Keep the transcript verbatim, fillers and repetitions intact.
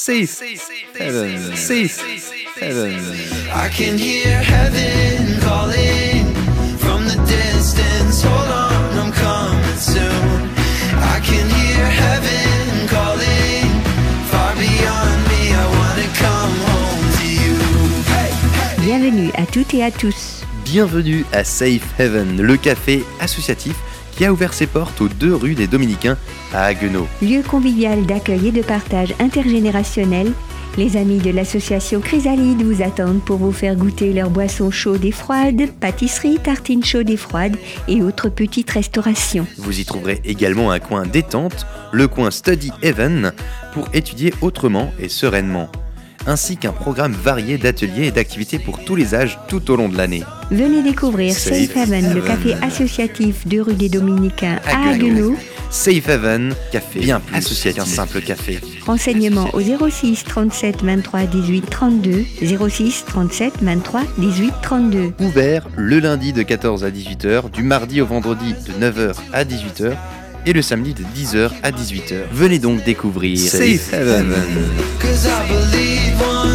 Safe Heaven. Safe Heaven. I can hear heaven calling from the distance. Hold on, I'm coming soon. I can hear heaven calling far beyond me. I wanna come home to you. Hey, hey. Bienvenue à toutes et à tous. Bienvenue à Safe Heaven, le café associatif qui a ouvert ses portes aux deux rues des Dominicains à Haguenau. Lieu convivial d'accueil et de partage intergénérationnel, les amis de l'association Chrysalide vous attendent pour vous faire goûter leurs boissons chaudes et froides, pâtisseries, tartines chaudes et froides et autres petites restaurations. Vous y trouverez également un coin détente, le coin Study Heaven, pour étudier autrement et sereinement, ainsi qu'un programme varié d'ateliers et d'activités pour tous les âges tout au long de l'année. Venez découvrir Safe, Safe Haven, Haven. le café associatif de rue des Dominicains à Haguenau. Haguenau. Safe Haven, café bien plus associatif qu'un simple café. Renseignements au zéro six trente-sept vingt-trois dix-huit trente-deux, zéro six trente-sept vingt-trois dix-huit trente-deux. Ouvert le lundi de quatorze à dix-huit heures, du mardi au vendredi de neuf heures à dix-huit heures et le samedi de dix heures à dixhuit heures. Venez donc découvrir Safe Heaven. 'Cause I believe one